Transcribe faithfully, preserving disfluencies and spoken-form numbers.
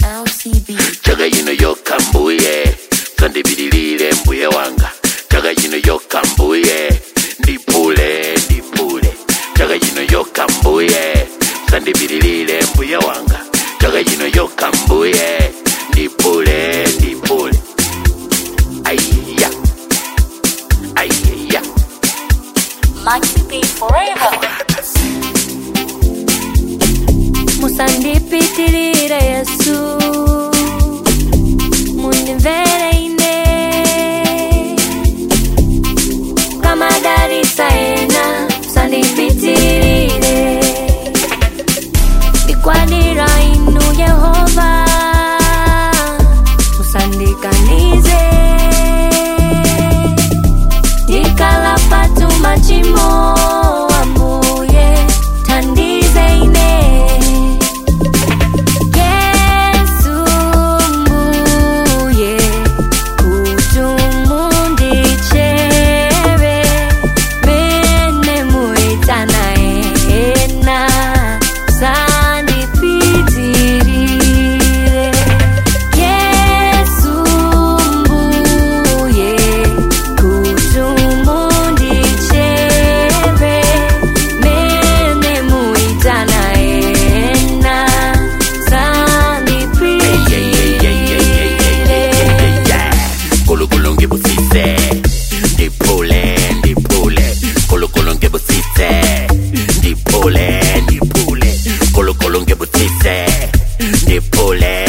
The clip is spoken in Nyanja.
L C B. Chaka yino yoka mbuye kandibililile mbuye wanga. Chaka yino yoka mbuye ndipule ndipule. Chaka yino yoka mbuye kandibililile mbuye wanga. Chaka yino yoka mbuye ndipule ndipule. Aiya aiya Maxi P forever. Musandipitirire Yesu, mundimvere ine, kama darisa ena. Musandipitirire, ikwanira inu Yehova, musandikanize, ikala patu machimo ambuye tandize ine. Ndipule